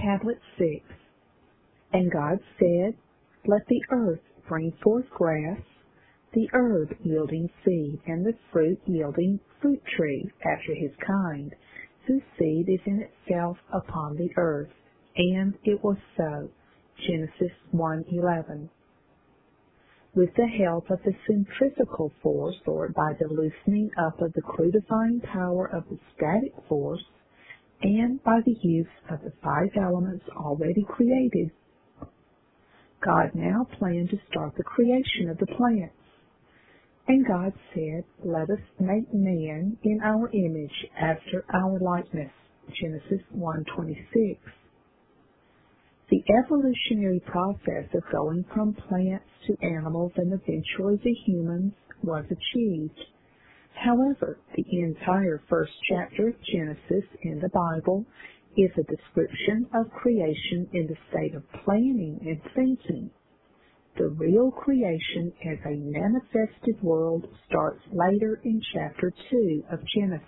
Tablet 6. And God said, Let the earth bring forth grass, the herb yielding seed, and the fruit yielding fruit tree after his kind, whose seed is in itself upon the earth. And it was so. Genesis 1:11. With the help of the centrifugal force, or by the loosening up of the crudifying power of the static force, and by the use of the 5 elements already created, God now planned to start the creation of the plants. And God said, Let us make man in our image after our likeness. Genesis 1:26. The evolutionary process of going from plants to animals and eventually to humans was achieved. However, the entire first chapter of Genesis in the Bible is a description of creation in the state of planning and thinking. The real creation as a manifested world starts later in chapter 2 of Genesis.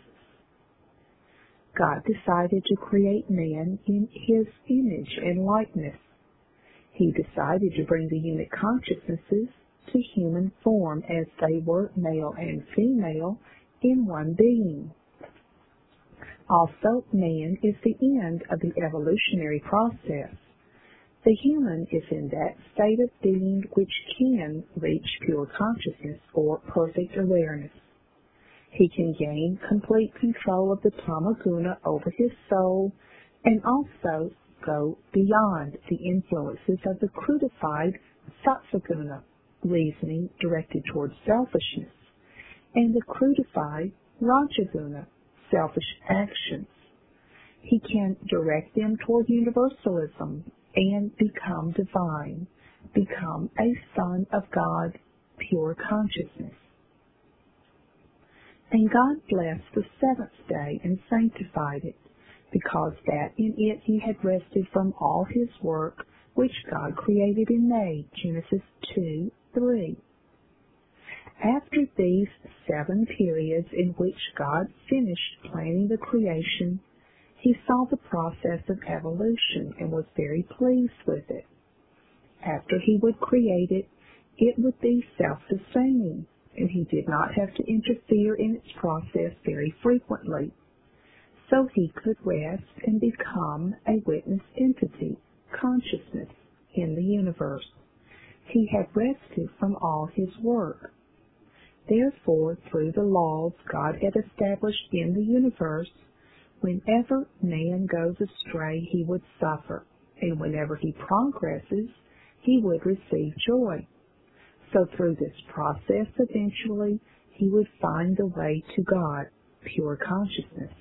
God decided to create man in his image and likeness. He decided to bring the unit consciousnesses to human form as they were male and female in one being. Also, man is the end of the evolutionary process. The human is in that state of being which can reach pure consciousness or perfect awareness. He can gain complete control of the tamaguna over his soul and also go beyond the influences of the crudified satsaguna, reasoning directed toward selfishness, and the crudified rajaguna, selfish actions. He can direct them toward universalism and become divine, become a son of God, pure consciousness. And God blessed the 7th day and sanctified it, because that in it he had rested from all his work which God created and made. Genesis 2:3. After these 7 periods in which God finished planning the creation, he saw the process of evolution and was very pleased with it. After he would create it, it would be self-sustaining, and he did not have to interfere in its process very frequently. So he could rest and become a witness entity, consciousness, in the universe. He had rested from all his work. Therefore, through the laws God had established in the universe, whenever man goes astray, he would suffer, and whenever he progresses, he would receive joy. So through this process, eventually, he would find the way to God, pure consciousness.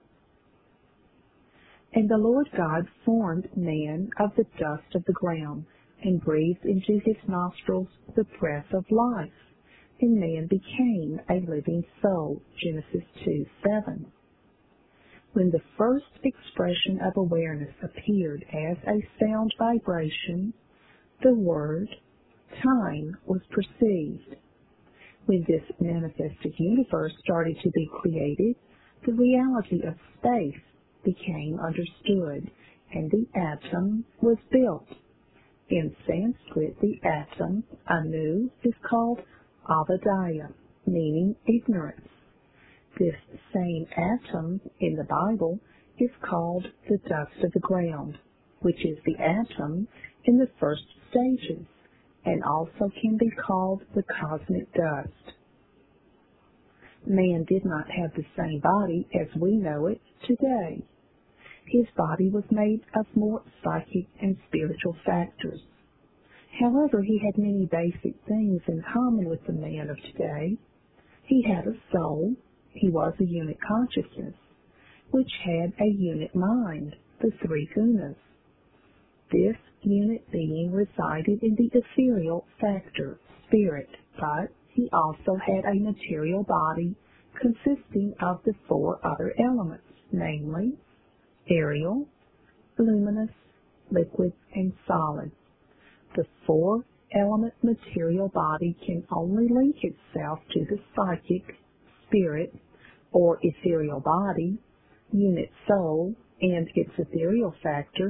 And the Lord God formed man of the dust of the ground, and breathed into his nostrils the breath of life, and man became a living soul. Genesis 2:7. When the first expression of awareness appeared as a sound vibration, the word time was perceived. When this manifested universe started to be created, the reality of space became understood, and the atom was built. In Sanskrit, the atom, anu, is called avadaya, meaning ignorance. This same atom in the Bible is called the dust of the ground, which is the atom in the first stages, and also can be called the cosmic dust. Man did not have the same body as we know it today. His body was made of more psychic and spiritual factors. However, he had many basic things in common with the man of today. He had a soul. He was a unit consciousness, which had a unit mind, the 3 gunas. This unit being resided in the ethereal factor, spirit, but he also had a material body consisting of the 4 other elements, namely aerial, luminous, liquid, and solid. The 4-element material body can only link itself to the psychic, spirit, or ethereal body, unit soul, and its ethereal factor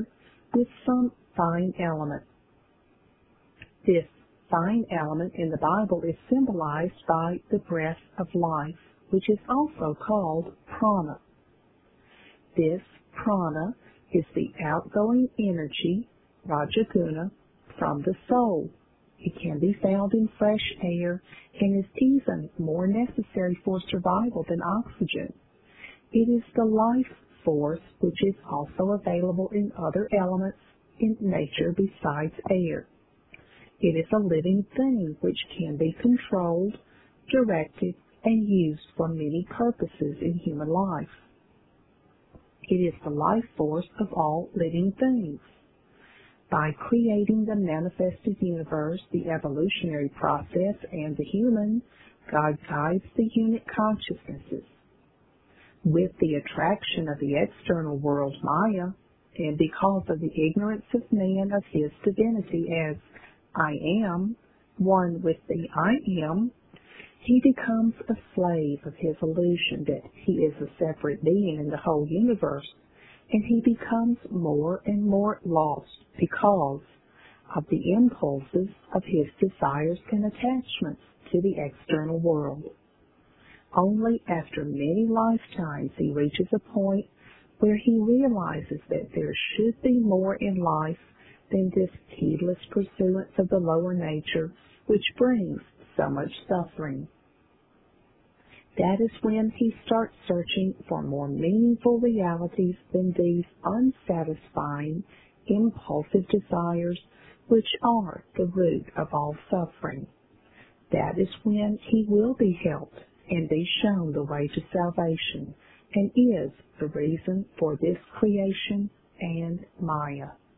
with some fine element. This fine element in the Bible is symbolized by the breath of life, which is also called prana. This prana is the outgoing energy, rajaguna, from the soul. It can be found in fresh air and is even more necessary for survival than oxygen. It is the life force which is also available in other elements in nature besides air. It is a living thing which can be controlled, directed, and used for many purposes in human life. It is the life force of all living things. By creating the manifested universe, the evolutionary process, and the human, God guides the unit consciousnesses. With the attraction of the external world Maya, and because of the ignorance of man of his divinity as I am, one with the I am, he becomes a slave of his illusion that he is a separate being in the whole universe, and he becomes more and more lost because of the impulses of his desires and attachments to the external world. Only after many lifetimes he reaches a point where he realizes that there should be more in life than this heedless pursuance of the lower nature which brings so much suffering. That is when he starts searching for more meaningful realities than these unsatisfying, impulsive desires which are the root of all suffering. That is when he will be helped and be shown the way to salvation, and is the reason for this creation and Maya.